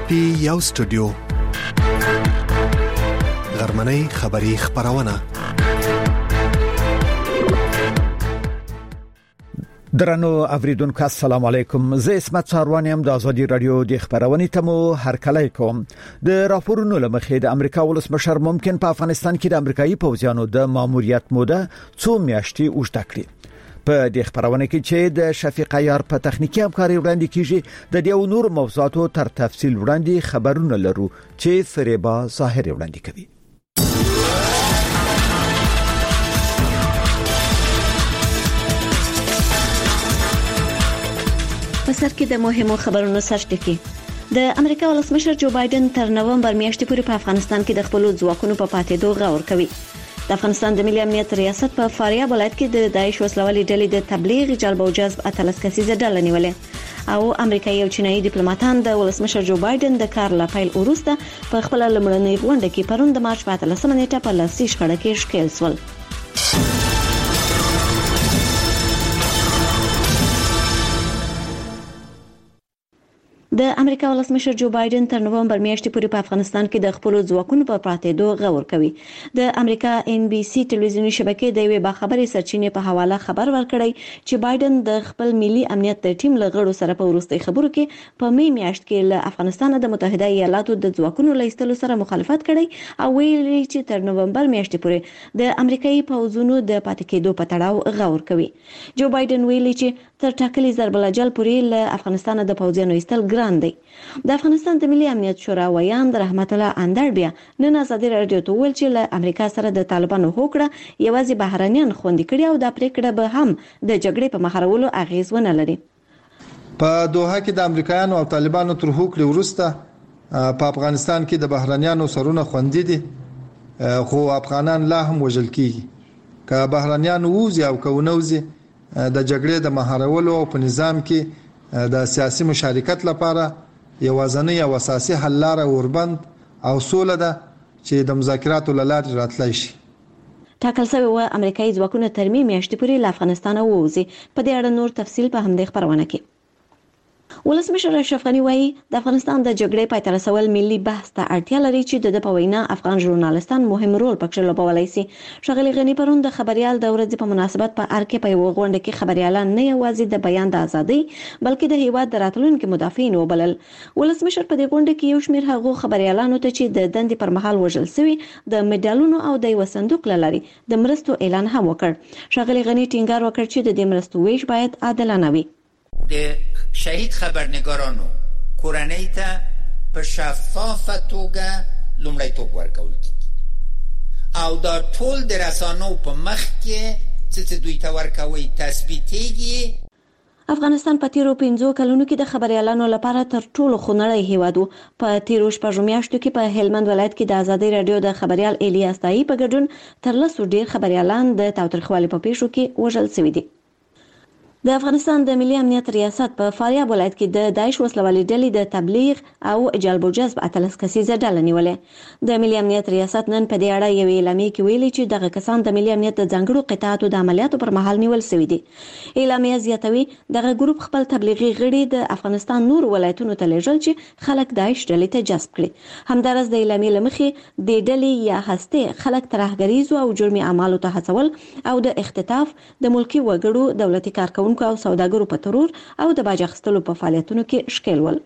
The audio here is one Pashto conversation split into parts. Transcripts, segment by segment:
پی یو سټوډیو غرمنۍ خبری خبرونه درنو اوریدونکو السلام علیکم. زه اسمت ساروانیم د ازادي رادیو د خبرونې تمو هرکلی کوم. د راپورونو لمخې د امریکا ولسمشر ممکن په افغانستان کې د امریکایي پوځیانو د ماموریت موده 2 میاشتې اوږده کړي. په دې خبرونه کې چې د شفیق عیار په تخنیکی همکاري وړاندې کیږي د دې نور موضوعاتو تر تفصیل وړاندې خبرونه لرو چې فریبا ظاهر وړاندې کوي. په سر کې د مهمو خبرونو سرټکی. د امریکا ولسمشر جو بایدن تر نومبر میاشتې پورې په افغانستان کې د خپل ځواکونو په پاتېدو غور کوي. د افغانستان د ملي امنیت ریاست په فاریاب ولایت کې د داعش وسلوالې ډلې د تبلیغ جلب او جذب اتلس کسیزه ډله نیولې او امریکایي او چینایي ډیپلوماټان د ولسمشر جو بایدن د کار لپاره وروسته په خپل لمړنۍ غونډه کې پرون د مارچ په 13 نیټه په لاسي شخړه کې ښکېل شول. د امریکا ولسمشر جو بایدن تر نومبر میاشتې پورې په افغانستان کې د خپل ځواکونو په پاتېدو غور کوي. د امریکا ان بي سي ټلویزیونی شبکې د یوې باخبري سرچینې په حواله خبر ورکړی چې بایدن د خپل ملي امنیت د ټیم له غړو سره په وروستي خبرو کې په می میاشت کې له افغانستان د متحده ایالاتو د ځواکونو لیستلو سره مخالفت کړی او ویلي چې تر نومبر میاشتې پورې د امریکایي پوځونو د پاتې کېدو په تړاو غور کوي. جو بایدن ویلي چې تر ټاکلي ضرب الاجل پورې له افغانستان د پوځیانو ایستل ګران دی. د افغانستان د ملي امنیت شورا ویان رحمت الله اندربیا نن ازادي رادیو ته ویل چې له امریکا سره د طالبانو هوکړه یوازې بهرانيان خوندي کړي او د پریکړه به هم د جګړې په مخارولو اغیز ونه لري. په دوحه کې د امریکایانو او طالبانو تر هوکړې وروسته په افغانستان کې د بهرانيانو سرونه خوندي دي خو افغانان لا هم وژل کیږي. که بهرانيان ووزي او کونوزي د جګړې د مهارولو او په نظام کې د سیاسي مشارکت لپاره یوازنی او اساسي حل لاره اوربند او سوله ده چې د مذاکراتو لارې راتلای شي. ټاکل شوی و امریکایي ځواکونه تر می میاشتې پورې له افغانستان ووځي. په دې اړه نور تفصیل په همدې خبرونه کې. ولسمشر اشرف غنی وایي د افغانستان د جګړې پای ته رسول ملي بحث ته اړتیا لري چې د په وینا افغان ژورنالستان مهم رول پکې لوبولای شي. شغلی غنی پرون د خبريال د ورځې په مناسبت په ارکه په غونډه کې خبريالان نه یوازې د بیان د ازادۍ بلکې د هیواد د راتلونکو مدافعین وبلل. ولسمشر په دې غونډه کې یو شمېر هغو خبريالانو ته چې د دندې پر مهال وژل شوی د میډالونو او د یو صندوق لاري د مرستو اعلان هم وکړ. شغلی غنی ټینګار وکړ چې د دې مرستو ویش باید عادلانه وي. شهید خبرنگارانو کورنۍ ته په شفافه توګه لومړیتوب ورکول کیږي او دا ټول د رسانو په مخ کې چې دوی ته ورکوي تثبیتېږي. افغانستان په تیرو 15 کلونو کې د خبريالانو لپاره تر ټولو خنړی هیواد و. په تیرو شپږو میاشتو کې په هلمند ولایت کې د ازادي رادیو د خبريال الیاس تایی په ګډون تر لسو ډیر خبريالان د تاوتریخوالي په پیښو کې وژل شوي دي. د افغانستان د ملي امنیت ریاست په فاریاب ولایت کې د داعش وسلوالې ډلې د تبلیغ او جلب او جذب اتلس کسیزه ډله نیولې. د ملي امنیت ریاست نن په دې اړه یو اعلامیه کې ویلي چې دغه کسان د ملي امنیت د ځانګړو قطاعاتو د عملیاتو پر مهال نیول شوي دي. اعلامیه زیاتوي دغه ګروپ خپل تبلیغي غړي د افغانستان نور ولایتونو ته لیږل چې خلک داعش ډلې ته جذب کړي. همدارس د اعلامیه لمخې د ډلې یا هسته خلک ترهګریزو او جرمي اعمالو ته هڅول او د اختطاف د ملکی وګړو دولتي کارکونکو او سوداګرو په ترور او د باج اخیستلو په فعالیتونو کې شکل ول.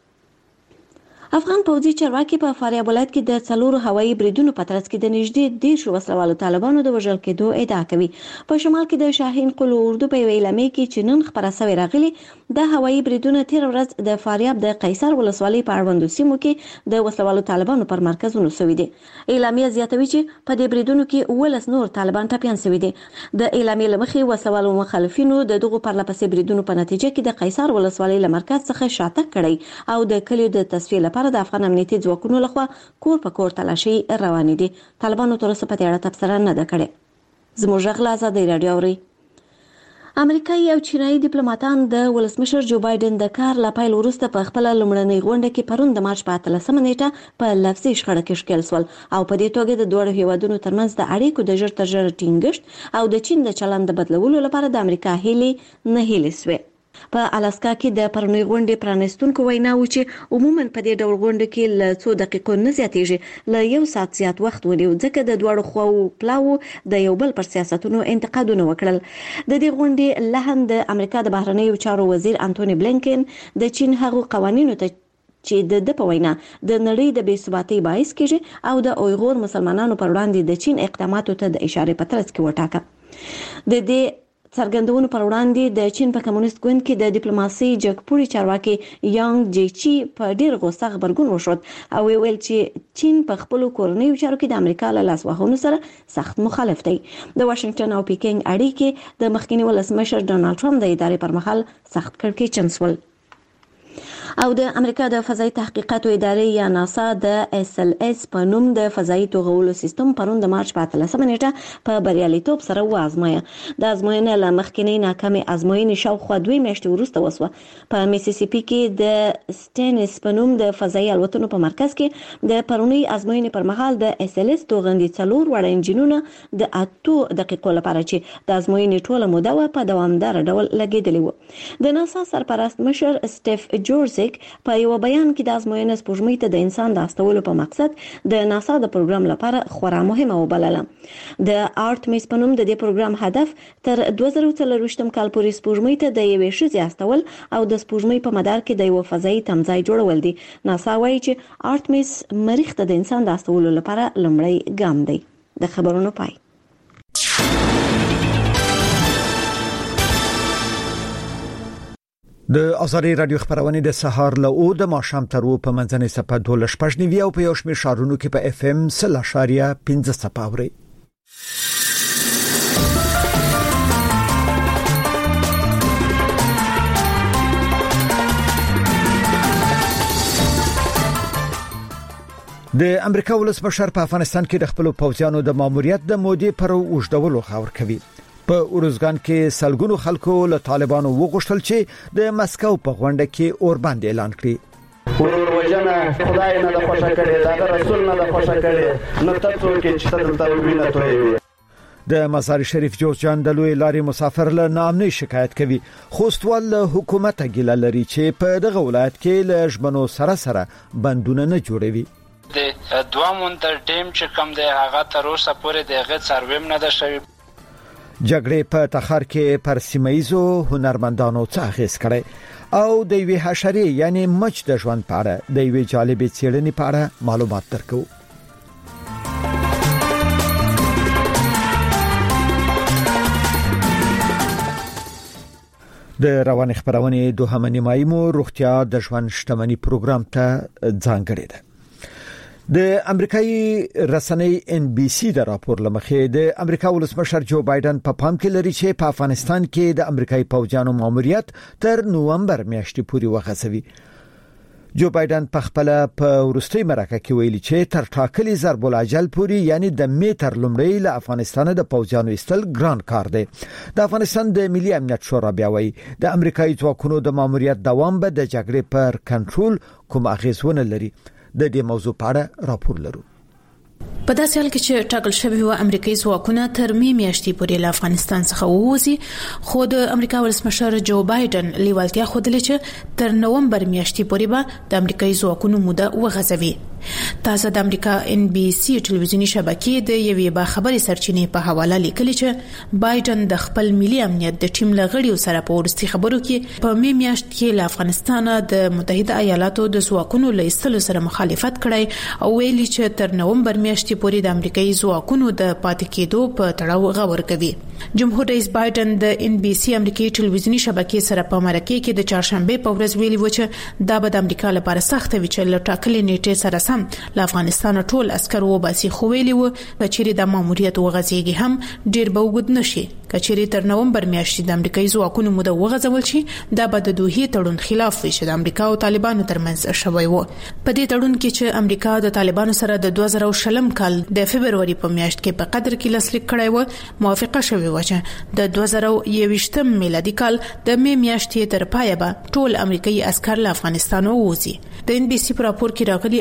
افغان پوځي چارواکي په فاریاب ولایت کې د 4 هوایي بریدونو په ترڅ کې د نږدې 10 وسلوالو طالبانو د وژل کېدو ادعا کوي. په شمال کې د شاهین قلو اردو په اعلامیه کې چې نن خبره شوې راغلي د هوایي بریدونو تیر ورځ د فاریاب د قیصر ولسوالۍ په اړوندو سیمو کې د وسلوالو طالبانو پر مرکزونو شوې دي. اعلامیه زیاتوي چې په دې بریدونو کې 19 نور طالبان ټپيان شوي دي. د اعلامیه لمخې وسلوالو مخالفینو د دغو پرلپسې بریدونو په نتیجه کې د قیصر ولسوالۍ له مرکز څخه شاتګ کړی او د کلیو د تصفیې لپاره د افغان امنیتي ځواکونو لخوا کور په کور تلاشي روان دي. طالبانو تر اوسه په دې اړه تبصره نه ده کړې. زموږ غلا ازادي رادیو اوري. امریکایي او چینایي ډیپلوماټان د ولسمشر جو بایدن د کار لپاره وروسته په خپل لومړنۍ غونډه کې پرون د مارچ په 13 نیټه په لفظي شخړه کې ښکېل شول او په دې توګه د دوه هیوادونو ترمنځ د اړیکو د ژر ټینګښت او د چین د چلند بدلولو لپاره د امریکا هیلې نه هیلې سوې. په الاسکا کې د پرونی غونډې پرانستونکو ویناوي چې عموما په دې ډول غونډه کې ل څو دقیقو نه زیاتېږي ل یو ساعت زیات وخت ونیو ځکه د دوړو خو پلاو د یو بل پر سیاستونو انتقادونه وکړل. د دې غونډې لهم د امریکا د بهرنیو چارو وزیر انټونی بلینکن د چین هغو قوانینو ته چې د په وینا د نړۍ د بې ثباتۍ باعث کېږي او د اویغور مسلمانانو پر وړاندې د چین اقداماتو ته د اشاره په ترڅ کې وټاکه. د دې څرګندونو پر وړاندې د چین په کمونیست ګوند کې د ډیپلوماسي جګپوړي چارواکي یانګ جیچی په ډیر غوسه خبرګون وشود او ویل چې چین په خپل کورنیو چارو کې د امریکا له لاسوهنو سره سخت مخالف دی. د واشنگټن او پیکینګ اړیکې د مخکینی ولسمشر ډونالد ټرمپ د ادارې پر مهال سخت کړکېچن شول. او د امریکا د فضایي تحقیقاتو ادارې یا ناسا د SLS په نوم د فضایي توغولو سیستم پرون د مارچ په 13 نیټه په بریالیتوب سره وازمایه. د ازموینې له مخکینی ناکامه ازموینې شاوخوا 2 میاشتې وروسته وسوه. په میسیسیپي کې د سټینس په نوم د فضایي الوتنو په مرکز کې د پرونی ازموینې پر مهال د SLS توغندي 4 وړ انجینونه د 8 دقیقو لپاره چې د ازموینې ټوله موده په دوامدار ډول لګیدلې و. د ناسا سرپرست مشر سټیف جورج په یو بیان کې د ازموینې سپوږمۍ ته د انسان د استولو په مقصد د ناسا د پروګرام لپاره خورا مهمه وبلله. د آرټمیس په نوم د دې پروګرام هدف تر 2024 کال پورې سپوږمۍ ته د یوې ښځې استول او د سپوږمۍ په مدار کې د یو فضایي تمځای جوړول دي. ناسا وایي چې آرټمیس مریخ ته د انسان د استولو لپاره لومړی ګام دی. د خبرونو پای. د ازاري رادیو خبرونه د سهار له او د ماښام تر و په منځنۍ صفه 12 او په یو شمېر شارونو کې په FM 0.15 صفه اوري. د امریکا ولسمشر په افغانستان کې د خپل پوځیانو د ماموریت د مودې پر اوږدولو خبر کوي. په اورزګان کې سلګونو خلکو له طالبانو وغوښتل چې د مسکو په غونډه کې اوربند اعلان کړي. ورور وجنه خدای نه د خوشا کړي دا رسول نه د خوشا کړي نو تاسو کې چې تاسو وینئ توي. د مزار شریف جوزجان د لوی لارې مسافر له نامنۍ شکایت کوي. خوستوال حکومت ګیله لري چې په دغه ولایت کې له ژمنو سره بندونه نه جوړوي. د دوامون تر ټیم چې کم دی هغه تر اوسه پورې دغه څارویم نه ده شوی. جګړې په تخار کې پر سیمایزو هنرمندانو څخه اخیس کړي او د وی حشرې یعنی مچ د ژوند په اړه د وی جالبې څېړنې په اړه معلومات درکو. د روان خبرونه دوهمه نیمایي مو روغتیا د ژوند شتمنۍ پروګرام ته ځانګړې ده. د امریکایي رسنۍ NBC د راپور لمخې د امریکا ولسمشر جو بایدن په پام کې لري چې په افغانستان کې د امریکایي پوځیانو ماموریت تر نوومبر میاشتې پورې وغځوي. جو بایدن په خپل په ورستۍ مرکه کې ویلي چې تر ټاکلي ضرب الاجل پورې یعنی د میټر لومړی له افغانستان د پوځیانو استل ګران کار دی. د افغانستان د ملي امنیت شورا بیا وایي د امریکایي ځواکونو د ماموریت دوام به د جګړې پر کنټرول کوم اغیزونه لري. د دې موضوع په اړه راپور لرو. په داسې حال کې چې ټاکل شوی و امریکایي ځواکونه تر میاشتې پورې له افغانستان څخه ووځي خو د امریکا ولسمشر جو بایدن لیوالتیا خوده چې تر نوومبر میاشتې پورې به د امریکایي ځواکونو موده وغځوي. تاسو د امریکا NBC ټلویزیونی شبکې د یوې باخبري سرچینې په حواله لیکلي چې بایدن د خپل ملي امنیت د ټیم لغړیو سره په ورستي خبرو کې په میاشت کې له افغانستان د متحده ایالاتو د ځواکونو له ایستلو سره مخالفت کړی او ویلي چې تر نوومبر میاشتې پورې د امریکایي ځواکونو د پاتې کېدو په تړاو غور کوي. جمهور رئیس بایدن د NBC امریکایي ټلویزیونی شبکې سره په مرکه کې د چهارشنبه په ورځ ویلي و چې دا به د امریکا لپاره سخت وي چې له ټاکلې نیټې سره له افغانستان ټول عسكر وباسي خو ویلي و چې د ماموریت وغځيږي هم ډیر به وګد نشي. کچېری تر نوومبر میاشتې د امریکایي ځواکونو موده وغځول شي دا به د دوه تړون خلاف وي چې د امریکا او طالبانو ترمنځ شوی و. په دې تړون کې چې امریکا د طالبانو سره د 2020 کال د فبرवरी په میاشت کې په قدر کې لاسلیک کړی و موافقه شوی و چې د 2021 میلادي کال د می میاشتې تر پایه به ټول امریکایي عسكر له افغانستان ووځي. د NBC په راپور کې راغلي امریکا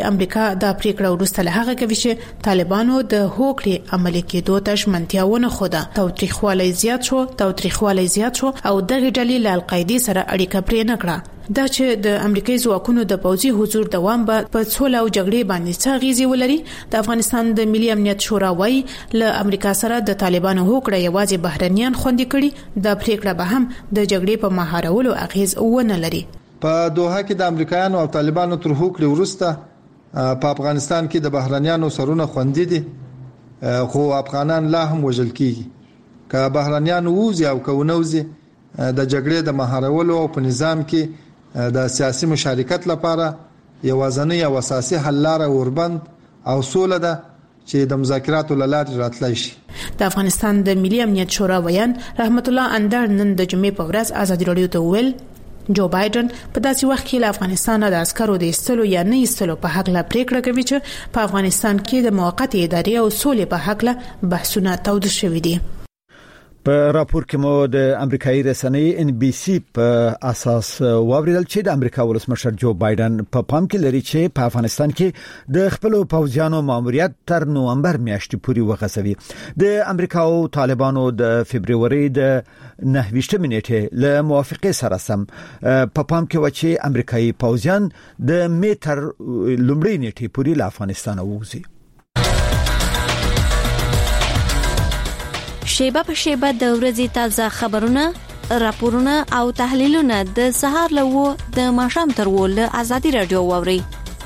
امریکا د پریکړه وروسته له هغه کوي چې طالبانو د هوکړې عملي کېدو ته ژمنتیاونه خوده تاوتریخوالی زیات شو او دغه ډلې له القاعده سره اړیکه پرې نه کړه دا چې د امریکایي ځواکونو د پوځي حضور دوام په څوله او جګړې باندې څه اغیزې ولري د افغانستان د ملي امنیت شورا وايي له امریکا سره د طالبانو هوکړه یوازې بهرنیان خوندي کړي د پریکړه به هم د جګړې په مهارولو اغیز ونه لري په دوحه کې د امریکایانو او طالبانو تر هوکړې وروسته په افغانستان کې د بهرنیانو سرونه خوندي دي خو افغانان لا هم وژل کیږي که بهرنیان ووزي او کونوزي د جګړې د مهارولو او په نظام کې د سیاسي مشارکت لپاره یوازنی او اساسي حل لاره اوربند او سوله ده چې د مذاکراتو لارې راتلای شي د افغانستان د ملي امنیت شورا ویان رحمت الله اندر نن د جمعې په ورځ ازادي رادیو ته ویل جو بایدن په داسې وخت کې له افغانستان د عسکرو د ایستلو یا نه ایستلو په حق لا پریکړه کوي چې په افغانستان کې د موقت ادارې او سولې په حق لا بحثونه تود شوي دي په راپور کې مو د امریکایي رسنۍ NBC په اساس واوریدل چې د امریکا ولسمشر جو بایدن په پام کې لري چې په افغانستان کې د خپل پوځیانو ماموریت تر نومبر میاشتې پورې وغځوي د امریکا او طالبانو د فبرवरी د 9 نیټه له موافقه سره سم په پام کې و چې امریکایي پوځیان د میټر لومړی نیټه پورې له افغانستان ووځي شیبه په شیبه د ورځې تازه خبرونه راپورونه او تحلیلونه د سهار له د ماښام تر ول ازادي رادیو ووري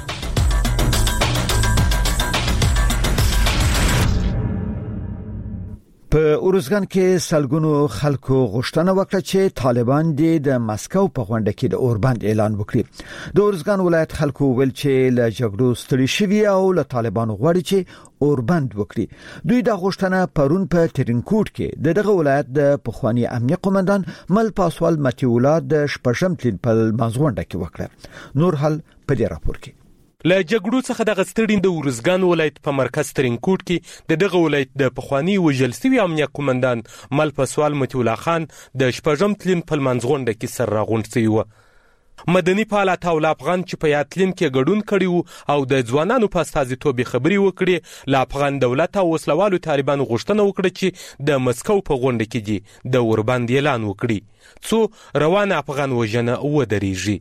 په اورزګان کې سلګونو خلکو غوښتنه وکړه چې طالبان د مسکو په غونډه کې د اوربند اعلان وکړي د اورزګان ولایت خلکو ویل چې له جګړو ستړي شوي او له طالبانو غواړي چې اوربند وکړي دوی د غوښتنه پرون په ترینکوټ کې دغه ولایت د پخوانی امنیه قومندان مل پاسوال متیولا د شپږم تلین په مازغونډه کې وکړه نور حل په دې راپور کې له جګړو څخه د غستړین د اورزګان ولایت په مرکز ترینکوټ کې دغه ولایت د پخوانی وژل شوی امنیه قومندان مل پاسوال متیولا خان د شپږم تلین په مازغونډه کې سر راغونډ شوی و مدني فعالات او افغان چې په یاتلین کې ګډون کړي او د ځوانانو په استازیتوب خبري وکړي له افغان دولت او وسلوالو طالبانو غوښتنه وکړه چې د مسکو په غونډه کې دي د اوربند اعلان وکړي څو روان افغان وژنه ودرېږي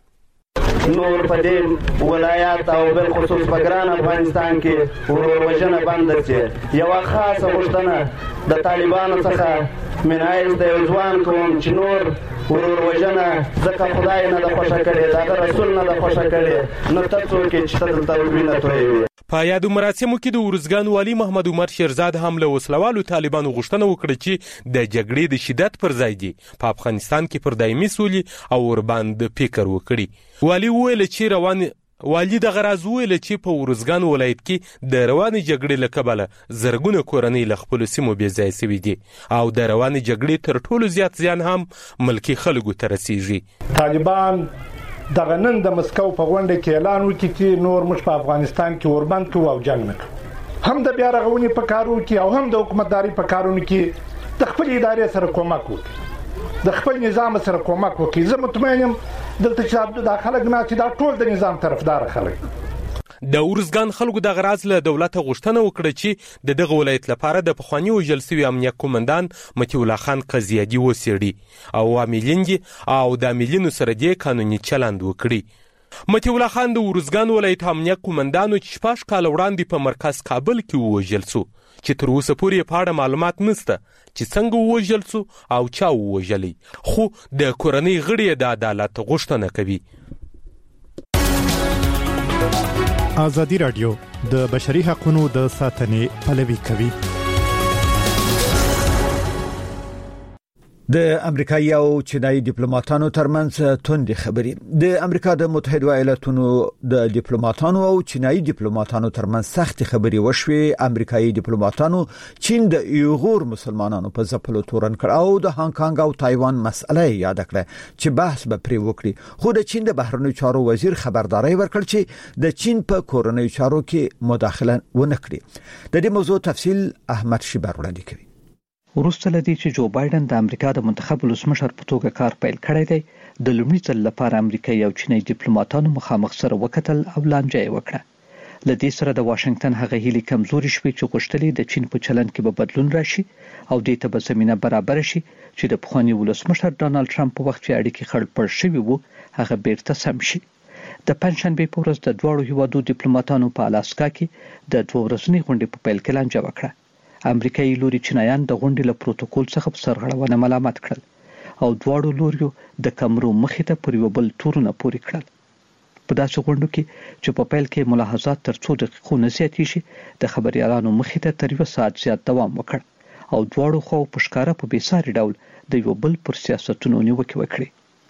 نور په دې ولایت او بل خصوص په ګران افغانستان کې ورور وژنه بند شي یو خاصه غوښتنه د طالبانو څخه منایز د ځوان کوم چې نور ورور وژنه ځکه خدای نه د خوښه کړي دا رسول نه د خوښه کړي نو تاسو کې چې تاسو وینئ توي په یادو مراسمو کې د اورزګان والی محمد عمر شیرزاد هم له وسلوالو طالبانو غوښتنه وکړه چې د جګړې د شدت پر ځای دي په افغانستان کې پر دایمي سولې او اوربند فکر وکړي والی ویل چې والی د غراز ویل چې په اورزګان ولایت کې د رواني جګړې له کبله زرګونه کورنۍ له خپل سیمو بې ځای شوي دي او د رواني جګړې تر ټولو زیات زیان هم ملکی خلکو ته رسیږي طالبان دغه نن د مسکو په غونډه کې اعلان وکړي چې نور موږ په افغانستان کې اوربند کوو او جنگ نه کوو هم د بیا رغونې په کارو کې او هم د حکومتداري په کارونو کې د خپل ادارې سره کومک وکړي د خپل نظام سره کومک وکړي زه مطمئن یم دلته چې د خلک نه چې دا ټول د نظام طرفدار خلک د اورزګان خلکو د غراز له دولت غوښتنه وکړه چې دغه ولایت لپاره د پخوانی وژل شوی امنیه قومندان متیولا خان قضیادي وسیړي او عاملین او د عاملینو سره د قانوني چلند وکړي متیولا خان د اورزګان ولایت امنیه قومندانو چې 5 کال وړاندې په مرکز کابل کې وژل شو چې تر اوسه پورې په اړه معلومات نشته چې څنګه وژل شو او چا وژلی خو د کورنۍ غړي د عدالت غوښتنه کوي ازادي رادیو د بشري حقوقو د ساتنې پلوي کوي د امریکایي او چینایي ډیپلوماټانو ترمنځ توندې خبرې د امریکا د متحده ایالاتونو د ډیپلوماټانو او چینایي ډیپلوماټانو ترمنځ سخت خبرې وشوې امریکایي ډیپلوماټانو چین د یوغور مسلمانانو په ځپلو تورن کړ او د هانګ کانګ او تایوان مسله یاد کړه چې بحث به پرې وکړي خو د چین د بهرنیو چارو وزیر خبرداري ورکړ چې د چین په کورنیو چارو کې مداخله ونه کړي د دې موضوع تفصیل احمد شیبر وړاندې کوي وروسته لدی چې جو بایدن د امریکا د منتخب ولسمشر په توګه کار پیل کړی دی د لومړي ځل لپاره امریکایي او چینایي ډیپلوماټانو مخامخ سره وکتل او لانجه وکړه لدې سره د واشنگټن هغه هیلې کمزوري شوې چې غوښتلې د چین په چلند کې به بدلون راشي او دې ته به زمينه برابر شي چې د پخوانی ولسمشر ډانلډ ټرمپ په وخت کې اړیکې خړپړ شوې وو هغه بیرته سم شي. د پنځشنبه په ورځ د دوه هیوادو ډیپلوماټانو په الاسکا کې د 2 ورځنۍ غونډې په پیل کې لانجه وکړه. امریکایي لوري چینایان د غونډې له پروتوکول څخه په سرغړونه ملامت کړل او دواړو لوریو د کمرو مخې ته پر یو بل تورونه پوري کړل. په داسې غونډو کې چې په پیل کې ملاحظات تر 2 دقیقو نه زیاتې شي د خبريالانو مخې ته تر 1 ساعت زیات دوام وکړ او دواړو خو په ښکارا په بیساري ډول د یو بل پر سیاستونو نیوکه وکړي.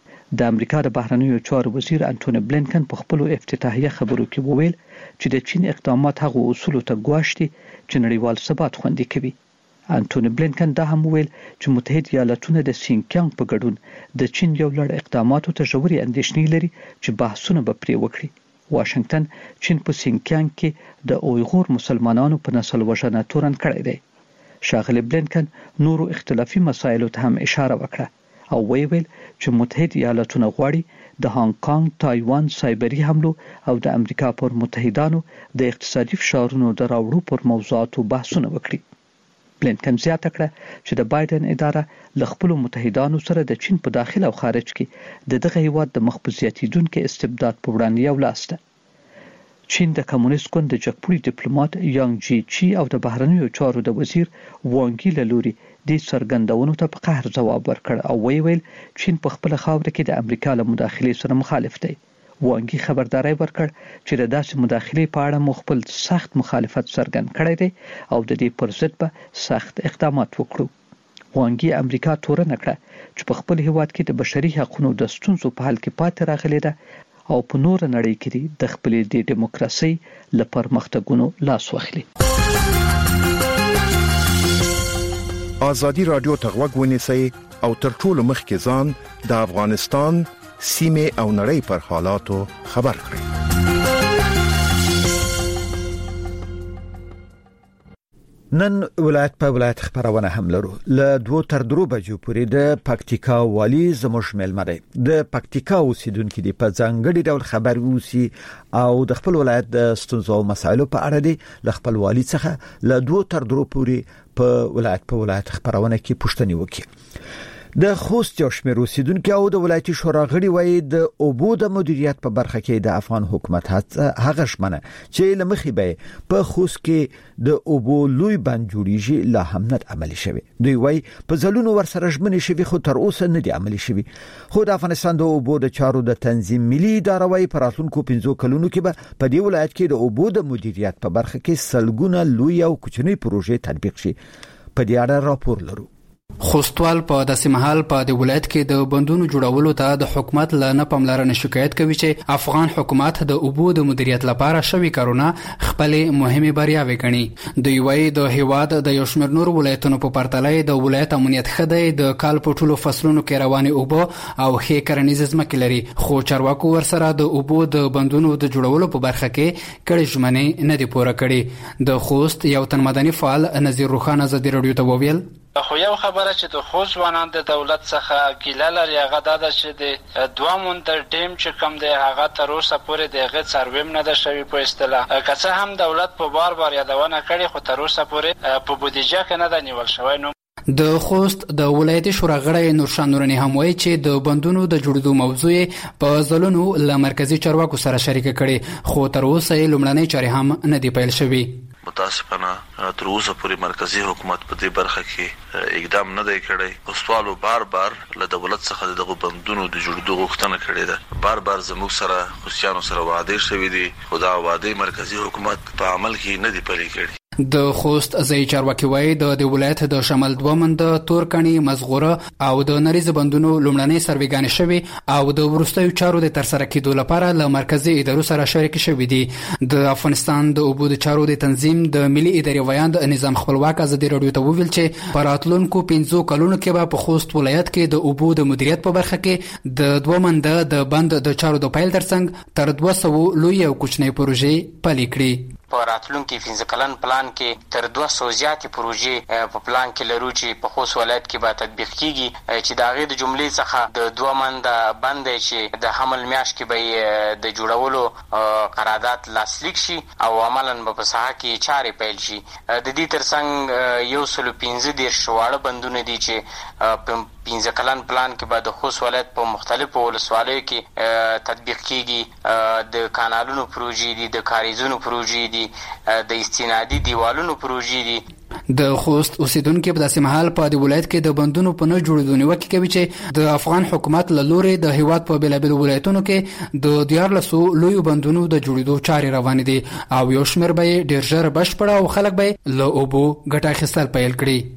د امریکا د بهرنیو چارو وزیر انټونی بلینکن په خپل افتتاحیه خبرو کې وویل چې د چین اقدامات هغه اصول ته ګواښتي چې نړیوال ثبات خوندي کوي. انټونی بلینکن دا هم ویل چې متحده ایالاتونه د سینکیانګ په ګډون د چین یو لړ اقداماتو ته ژورې اندېښنې لري چې بحثونه به پرې وکړي. واشنگټن چین په سینکیانګ کې د اویغور مسلمانانو په نسل وژنه تورن کړی دی. ښاغلی بلینکن نورو اختلافي مسایلو ته هم اشاره وکړه او ویل چې متحده ایالاتونه غواړي د هانګ کانګ، تایوان، سایبري حملو او د امریکا پر متحدانو د اقتصادي فشارونو د راوړو پر موضوعاتو بحثونه وکړي. بلینکن زیاته کړه چې د بایدن اداره له خپل متحدانو سره د چین په داخل او خارج کې دغه هیواد د مخبزیاتیدونکو استبداد په وړاندې یو لاس ده. چین د کمونیست ګوند د جګپوړي ډیپلوماټ یانګ جی چی او د بهرنیو چارو د وزیر وانګی له لوري د څرګندونو ته په قهر جواب ورکړ او ویل چین په خپل خاوره کې د امریکا له مداخلې سره مخالف دی. وانګی خبرداري ورکړ چې د داسې مداخلې په اړه خپل سخت مخالفت څرګند کړی دی او د دې پر ضد به سخت اقدامات وکړو. وانګی امریکا تورن کړه چې په خپل هیواد کې د بشري حقوقو د ستونزو په حل کې پاتې راغلی ده او په نور نړۍ کې د خپل د دیموکراسي لپاره پرمختګونو لاس واخلي. ازادي رادیو ته غوږ ونیسئ او تر ټولو مخکې ځان د افغانستان سیمه او نړۍ پر حالاتو خبر کړئ. نن ولایت په ولایت خبرونه هم لرو. له 2 تر 3 بجو پورې د پکتیکا والی زموږ ملمره د پکتیکا اوسیدونکو دی په ځانګړي ډول خبر ووسی او د خپل ولایت د ستونزو او مسایلو په اړه دی ل خپل والی څخه له 2 تر 3 پورې په ولایت خبرونه کې پوښتنه وکړي. د خوست یو شمېر اوسیدونکو او د ولایتي شورا غړي وایي د اوبو د مدیریت په برخه کې د افغان حکومت هغه شمنه چې لمخې به په خوست کې د اوبو لوی بند جوړیږي لا هم نه عملي شوی. دوی وایي په ځلونو ورسره ژمنې شوی خو تر اوسه نه دی عملي شوی. خو د افغانستان د اوبو د چارو د تنظیم ملي اداره وایي په راتلونکو 15 کلونو کې به په دې ولایت کې د اوبو د مدیریت په برخه کې سلګونه لوی او کوچنۍ پروژې تطبیق شي. په دې اړه راپور لرو. خوستوال په داسې محل په د ولایت کې د بندونو جوړولو ته د حکومت له نه پاملرنې شکایت کوي چې افغان حکومت د اوبو د مدیریت لپاره شوی کارونه خپل مهمه بریاوې ګڼي. دوی وایي د هیواد د یو شمېر نور ولایتونو په پرتله د ولایت امنیت خدای د کال په ټولو فصلونو کې رواني اوبو او ښې کرنیزه ځمکې لري، خو چارواکو ورسره د اوبو د بندونو د جوړولو په برخه کې کړي ژمنې نه دي پوره کړي. د خوست یو تن مدني فعال نذیر روخان ازادي رادیو ته وویل خو یو خبره چې د خوست ځوانان د دولت څخه ګیله لري هغه دا ده چې د 2 مونټر ډیم چې کوم دی هغه تر اوسه پورې د هغې څارویم نه ده شوي په اصطلاح. که څه هم دولت په بار یادونه کړې خو تر اوسه پورې په بودیجه کې نه ده نیول شوی. د خوست د ولایتي شورا غړی نورشان نورانی هم وایي چې د بندونو د جوړېدو موضوع په ځلونو له مرکزي چارواکو سره شریکه کړي خو تر اوسه یې لومړنۍ چارې هم نه دي پیل شوي. متاسفانه تر اوسه پورې مرکزی حکومت په دې برخه کې اقدام نه دی کړی. خوستوالو بار له دولت څخه دغه بندونو د جوړېدو غوښتنه کړې ده. بار زموږ سره خوستیانو سره وعده شوې دي خو دا وعده مرکزی حکومت په عمل کې نه دی پلي کړی. د خوست ځای چارواکي وایي د ولایت د شمال 2 مند تورکڼي مزغوره او د نریز بندونو لومړنۍ سروېګانې شوي او د وروستیو چارو د ترسره کېدو لپاره له مرکزي ادارو سره شریک شوي دي. د افغانستان د اوبو د چارو د تنظیم د ملي ادارې ویاند نظام خپلواک ازادي رادیو ته وویل چې په راتلونکو 15 کلونو کې به په خوست ولایت کې د اوبو د مدیریت په برخه کې د 2 مند د بند د چارو د پیل ترڅنګ تر 200 لوی او کوچنۍ پروژې پلي کړي. په راتلونکي 15 کلن پلان کې تر 200 زیاتې پروژې په پلان کې لرو چې په خوست ولایت کې به تطبیق کیږي چې د هغې د جملې څخه د 2 منده بند دی چې د حمل میاشت کې به د جوړولو قرارداد لاسلیک شي او عملاً به په ساحه کې چارې پیل شي. د دې ترڅنګ 115 واړه بندونه دي چې په 15 کلن پلان کې به د خوست ولایت په مختلفو ولسوالیو کې تطبیق کیږي. د کانالونو پروژې دي، د کاریزونو پروژې دي، د استنادي دیوالونو پروژې دي. د خوست اوسیدونکو په داسې مهال په د ولایت کې د بندونو په نه جوړېدو نیوکه کوي چې د افغان حکومت له لوري د هیواد په بېلابېلو ولایتونو کې د 14 لویو بندونو د جوړېدو چارې روانې دي او یو شمېر به یې ډېر ژر بشپړ او خلک به له اوبو ګټه اخیستل پیل کړي.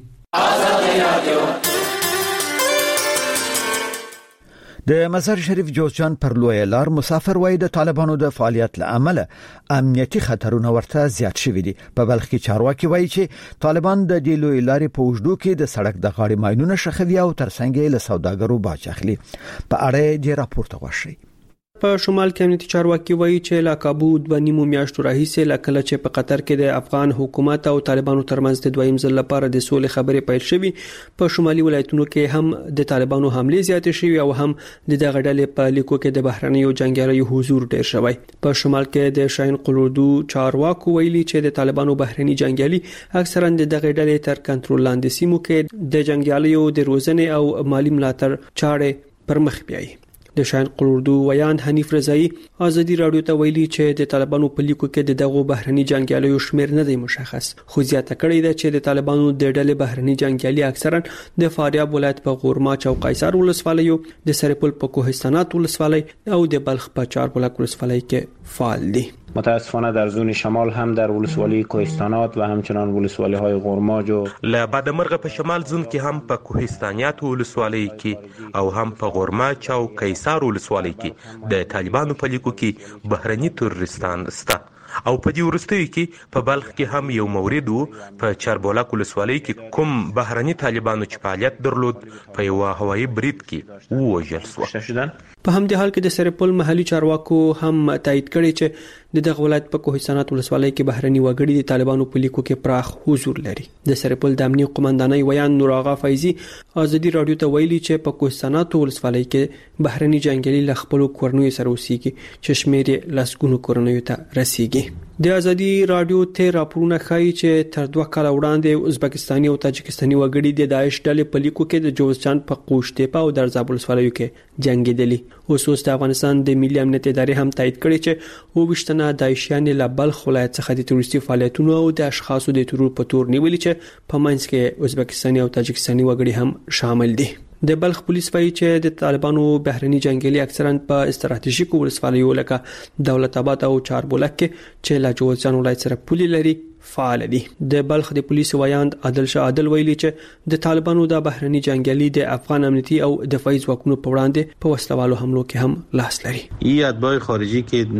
د مزار شریف جوزجان پر لوی لار مسافر وای د طالبانو د فعالیت لامل امنیتي خطرونه ورته زیات شوي دي. په بلخ کې چارواکي وایي چې طالبان د دې لوی لارې په وجودو کې د سړک د غاړې ماینونه شخوي او ترڅنګ له سوداګرو باج اخلي. په اړه دې راپورته غوښي. په شمال کې امنیتي چارواکي وایي چې لا کابو د نیمو میاشتو راهیسې لکه چې په قطر کې د افغان حکومت او طالبانو ترمنځ د دویم ځل لپاره د سولې خبرې پیل شوې، په شمالي ولایتونو کې هم د طالبانو حمله زیاتې شوې او هم د دغه ډلې په لیکو کې د بهرنیو جنگیالیو حضور ډیر شوی. په شمال کې د شاهین قلوردو چارواکو ویلي چې د طالبانو بهرني جنگیالي اکثرا د دغه ډلې تر کنټرول لاندې سیمو کې د جنگیالیو د روزنې او مالی ملاتړ چارې پر مخ بیایي. د شاهین قلوردو ویان حنیف رضایی ازادي رادیو ته ویلي چې د طالبانو په لیکو کې د دغه بهرني جنگیالیو شمیر نه دی مشخص، خو زیاته کړی ده چې د طالبانو د ډلې بهرني جنگیالي اکثرا د فاریاب ولایت په غورماچ او قیصر ولسوالیو، د سرپل په کوهستانات ولسوالۍ او د بلخ په چاربلک ولسوالۍ کې فعال دي. متاسفانه در زون شمال هم در ولسوالی کوهستانات و همچنان ولسوالی های غورماج و لبادمرغ په شمال زون کې هم په کوهستانیات ولسوالی کې او هم په غورماچ او قیصر ولسوالی کې د طالبانو په لیکو کې بهرني تروریستان سته او په دې وروستیو کې په بلخ کې هم یو مورید وو. په چاربلک ولسوالۍ کې کوم بهرني طالبانو چې فعالیت درلود په یو هوایي برید کې ووژل شو. په همدې حال کې د سرپل محلي چارواکو هم تایید کړی چې د دغه ولایت په کوهستانات ولسوالۍ کې بهرني وګړي د طالبانو په لیکو کې پراخ حضور لري. د سرپل د امنیت قومندانۍ ویان نور آغا فیضی ازادي رادیو ته ویلي چې په کوهستانات ولسوالۍ کې بهرني جنگیالي ل خپل کورنیو سره اوسېږي چې شمېر یې لسګونو کورنیو ته رسیږي. د ازادي رادیو ته راپورونه ښایي چې تر 2 کال وړاندې ازبکستاني او تاجکستاني وګړي د داعش ډلې په لیکو کې د جوزجان په قوشتېپه او درزاب ولسوالیو کې جنگیدلي. اوس د افغانستان د ملي امنیت ادارې هم تایید کړی چې وبشتنه داعشیان له بلخ ولایت څخه د تروریستي فعالیتونو او د اشخاصو د ترور په تور نیولي چې په منځ کې ازبکستاني او تاجکستاني وګړي هم شامل دي. د بلخ پولیس وایي چې د طالبانو بهرني جنگیالي اکثرا په استراتیژیکو ولسوالیو لکه دولت آباد او چاربلک کې چې له جوزجان ولایت سره پولي لري فعال دي. د بلخ د پولیس ویاند عادل شاه عادل ویلي چې د طالبانو د بهرني جنگیالي د افغان امنیتي او دفاعي ځواکونو په وړاندې په وسلوالو حملو کې هم لاس لري. ای اتباع خارجي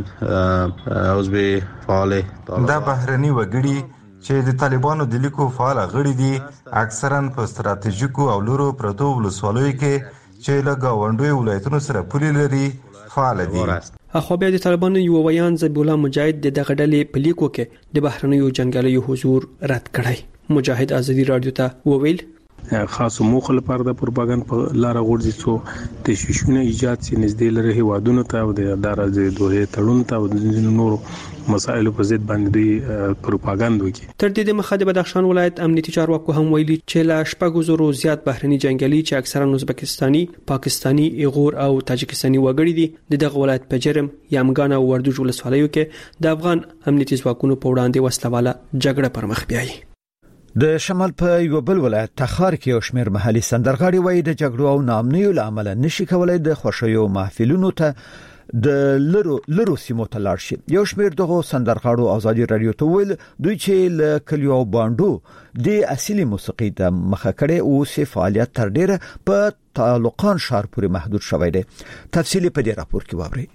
کې عضو فعال دا بهرني وګړي چې د طالبانو د لیکو فعال غړي دي اکثرا په استراتیژیکو او لورو پروتو ولسوالیو کې چې له گاونډي ولایتونو سره پولي لري فعال دي. خو بیا د طالبانو یو ویان ذبیح الله مجاهد د دغه ډلې په لیکو کې د بهرنیو جنگیالیو حضور رد کړی. مجاهد ازادي رادیو ته وویل خاصو موخه لپاره د پروپاګاندا په لار غورځي څو د شیشونه ایجاد سي نږدې لري هوادونو ته او د ادارې د دوه تړون ته او د نورو مسایلو په ضد باندې پروپاګاندا وکړي. تر دې مخه د بدخشان ولایت امنیتي چارواکو هم ویلي چې لا شپږ زرو زیات بهرني جنگیالي چې اکثرا ازبکستاني، پاکستاني، ایغور او تاجکستاني وګړي دي دغه ولایت په جرم، یامګان او وردوج ولسوالیو کې د افغان امنیتي ځواکونو په وړاندې وسلواله جګړه پر مخ بیایي. د شمال په یو بل ولایت تخار کې یو شمېر محلي سندرغاړي وایي د جګړو او ناامنیو لامل نشي کولای د خوشیو محفلونو ته د لرو سیمو ته لاړ شي. یو شمېر دغه سندرغاړو ازادي رادیو ته ویل دوی چې له کلیو باندو د اصلي موسیقي د مخه کړي او سي فعالیت تر ډیره په تعلقان شهر پورې محدود شوی دی. تفصیلی په دې راپور کې واورئ.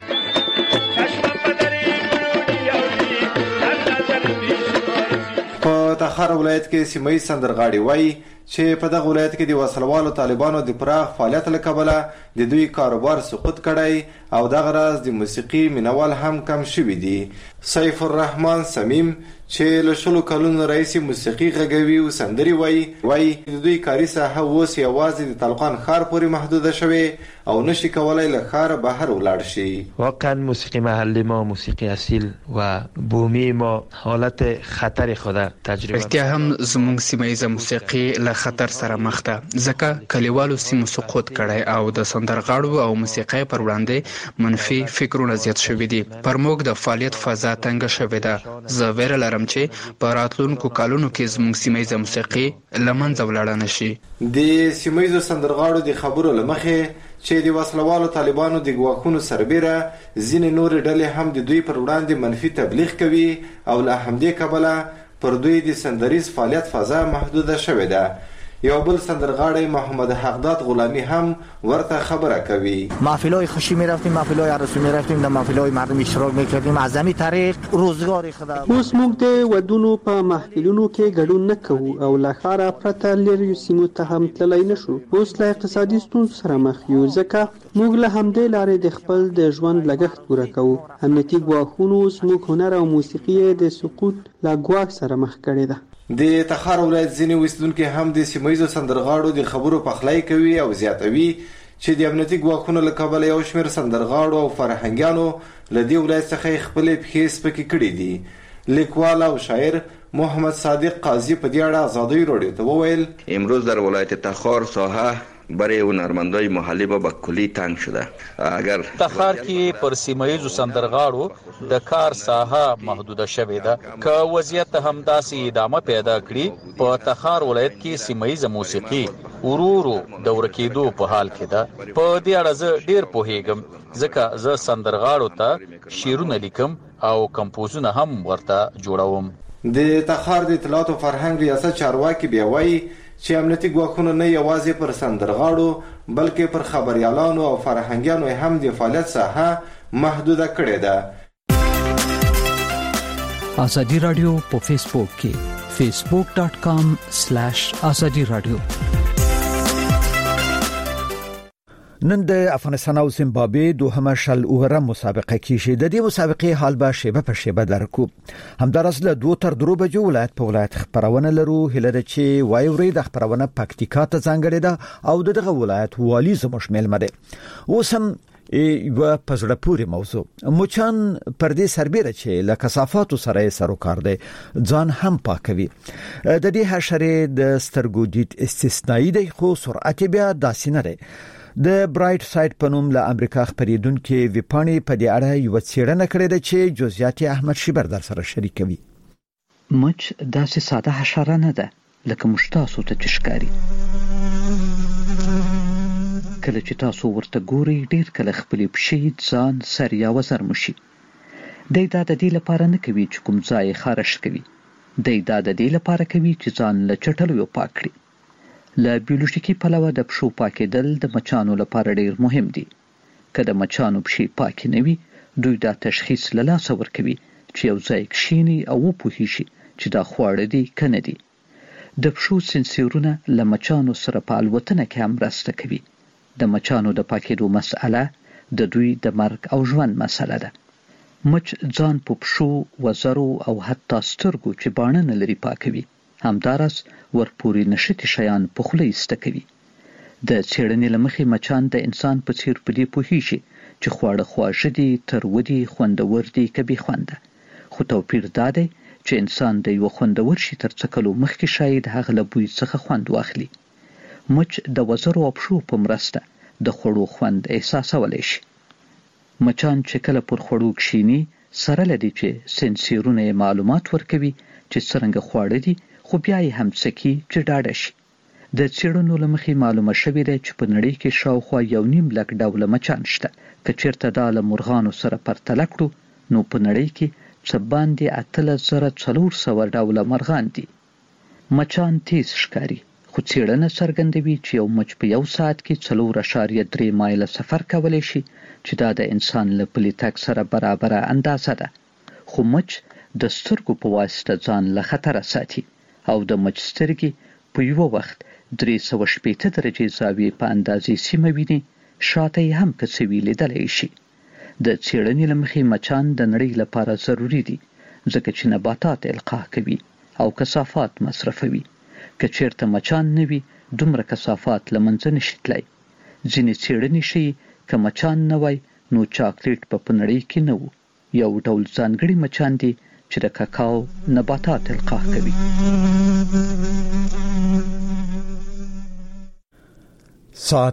په تخار تخار ولایت کې سیمه ییز سندرغاړي وایي چې په دغه ولایت کې د وسلوالو طالبانو د پراخ فعالیت له کبله د دوی کاروبار سقوط کړی او دغه راز د موسیقي مینوال هم کم شوي دي. سیف الرحمن سمیم چې له 10 کلونو راهیسې موسیقي غږوي او سندرې وایي د دوی کاري ساحه اوس یوازې د طلقان ښار پورې محدوده شوې او نشي کولی له ښاره بهر ولاړ شي. واقعا موسیقی محلی ما، موسیقی اصیل و بومی ما حالت خطر خود تجربه. رښتیا هم زموږ سیمه ییزه موسیقي له خطر سره مخ ده، ځکه کلیوالو سیمو سقوط کړی او د سندرغاړو او موسیقۍ پر وړاندې منفي فکرونه زیات شوي دي. پر موږ د فعالیت فضا تنګه شوې ده. زه ویره لرم چې په راتلونکو کلونو کې زموږ سیمه ییزه موسیقي له منځه ولاړه نه شي. د سیمه ییزو سندرغاړو د خبرو له مخې چې د وسلوالو طالبانو د ګواښونو سربیره ځینې نورې ډلې هم د دوی پر وړاندې منفي تبلیغ کوي او له همدې کبله پر دوی د سندریز فعالیت فضا محدوده شوې ده. یو بل سندرغاړی محمد حقداد غلامی هم ورته خبره کوي. محفل‌های خوشی می‌رفتیم، محفل‌های عروسی می‌رفتیم، در محفل‌های مردم اشتراک می‌کردیم. از همین طریق روزگار خود اوس موږ د ودونو په محفلونو کې ګډون نه کوو او له ښاره پرته لرې سیمو ته هم تللی نه شو. اوس له اقتصادي ستونزو سره مخ یو، ځکه موږ له همدې لارې د خپل د ژوند لګښت پوره کوو. امنیتي ګواښونو زموږ هنر او موسیقي د سقوط له ګواښ سره مخ کړې ده. د تخار ولایت ځینې اوسیدونکي هم د سیمه ییزو سندرغاړو د خبرو پخلی کوي او زیاتوي چې د امنیتي ګواښونو له کبله یو شمېر سندرغاړو او فرهنګیانو له دې ولایت څخه خپلې پښې سپکې کړې دي. لیکوال او شاعر محمد صادق قاضی په دې اړه آزادی رادیو ته وویل امروز در ولایت تخار ساحه برای هنرمندای محلی به کلی تنگ شده. اگر تخار کې پر سیمه ییزو سندرغاړو د کار ساحه محدوده شوې ده. که وضعیت همداسې ادامه پیدا کړي په تخار ولایت کې سیمه ییزه موسیقي ورو د ورکېدو په حال کې ده. په دې اړه زه ډېر پوهیږم ځکه زه سندرغاړو ته شعرونه لیکم او کمپوزونه هم ورته جوړوم. د تخار د اطلاعات او فرهنګ ریاست چارواکي بیا وایي چې امنیتي ګواښونه نه یوازې پر سندرغاړو بلکې پر خبریالانو او فرهنګیانو هم د فعالیت ساحه محدوده کړې ده. ازادي رادیو په فیسبوک کې facebook.com/azadi radio. نن د افغانستان او زیمبابوې دوهمه شل اوره مسابقه کیږي. د دې مسابقې حال به شیبه په شیبه درکو. همدارس له 2 تر 3 بجو ولایت په ولایت خبرونه لرو. هلته چې وایوري د خبرونه پکتیکا ته ځانګړې ده او دغه ولایت والی زموږ ملمه ده. اوسم یو پزړه پوری موضوع مچان پردې سربېره چې له کثافاتو سره سروکار دی ځان هم پاکوي. د دې حشره د سترګو دید استثنایی دی خو سرعت بیا داسې نه دی. د برایټ ساید په نوم له امریکا خبرېدونکو ویپانی په دې اړه یو څېړنه کړې ده چې جزئیات احمد شیبر در سره شریکوي. مچ داسې ساده حشره نه ده لکه موږ تاسو ته ښکاري. کله چې تاسو ورته ګورئ ډېر کله خپلې پښې ځان سر یا وزر مشي. دی دا د دې لپاره نه کوي چې کوم ځای خارش کوي. دی دا د دې لپاره کوي چې ځان له چټلو پاک کړي. له بیولوژیکي پلوه د پښو پاکېدل د مچانو لپاره ډېر مهم دي. که د مچانو پښې پاکې نه وي دوی دا تشخیص له لاسه ورکوي چې یو ځای کښیني او وپوهیږي چې دا خواړه دي که نه دي. د پښو سنسورونه له مچانو سره په الوتنه کې هم مرسته کوي. د مچانو د پاکېدو مسئله د دوی د مرګ او ژوند مسئله ده. مچ ځان په پښو، وزرو او حتی سترګو چې باڼه نه لري پاکوي. همدارس ورپورې نشتي شیان په خوله ایسته کوي. د څېړنې له مخې مچان د انسان په څېر په دې پوهیږي چې خواړه خواږه دي، تروه دي، خوندور دي که بې خونده. خو توپیر دا دی چې انسان د یو خوندور شي تر څکلو مخکې شاید هغه له بوی څخه خوند واخلي. مچ د وزرو او پښو په مرسته د خوړو خوند احساسولی شي. مچان چې کله پر خوړو کښیني سره له دې چې سنسورونه یې معلومات ورکوي چې څرنګه خواړه دي خو بیا یې هم څکي چې ډاډه شي. د څېړنو له مخې معلومه شوې ده چې په نړۍ کې شاوخوا 1.5 لک ډوله مچان شته. که چېرته دا له مرغانو سره پرتله کړو نو په نړۍ کې څه باندې 8400 ډوله مرغان دي. مچان تیز ښکاري خو څېړنه څرګندوي چې یو مچ په 1 ساعت کې 4.3 مایله سفر کولی شي چې دا د انسان له پلي تګ سره برابره اندازه ده. خو مچ د سترګو په واسطه ځان له خطره ساتي او د مچسترګي په یو وخت 380 درجه زاویه په اندازې سیمه ویني شاته هم کڅوي لیدلای شي. د څېړنې لمخې مچان د نړۍ لپاره ضروری دي ځکه چې نباتات القاح کوي او کثافات مصرفوي. که چیرته مچان نه وي دومره کثافات لمنځه نشي تللی. ځینې څېړنې ښیي که مچان نه وای نو چاکلیټ په نړۍ کې نه وو. یو ډول ځانګړي مچان دي چې د کاکاو نباتات القاح کوي. ساعت